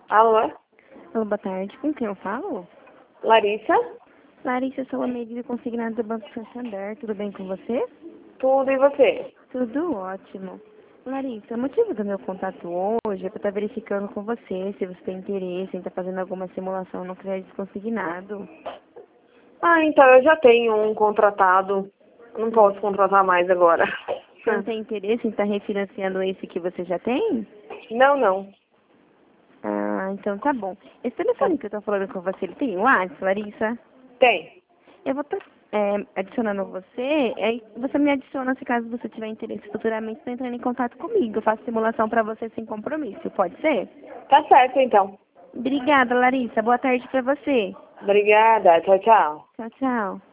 Alô? Alô, boa tarde. Com quem eu falo? Larissa? Larissa, sou amiga de consignado do Banco Santander. Tudo bem com você? Tudo e você? Tudo ótimo. Larissa, o motivo do meu contato hoje é para estar verificando com você se você tem interesse em estar fazendo alguma simulação no crédito consignado. Então eu já tenho um contratado. Não posso contratar mais agora. Você não tem interesse em estar refinanciando esse que você já tem? Não. Ah, então tá bom. Esse telefone que eu tô falando com você, ele tem WhatsApp, Larissa? Tem. Eu vou estar adicionando você, aí você me adiciona se caso você tiver interesse futuramente em entrar em contato comigo. Eu faço simulação para você sem compromisso, pode ser? Tá certo, então. Obrigada, Larissa. Boa tarde para você. Obrigada. Tchau, tchau. Tchau, tchau.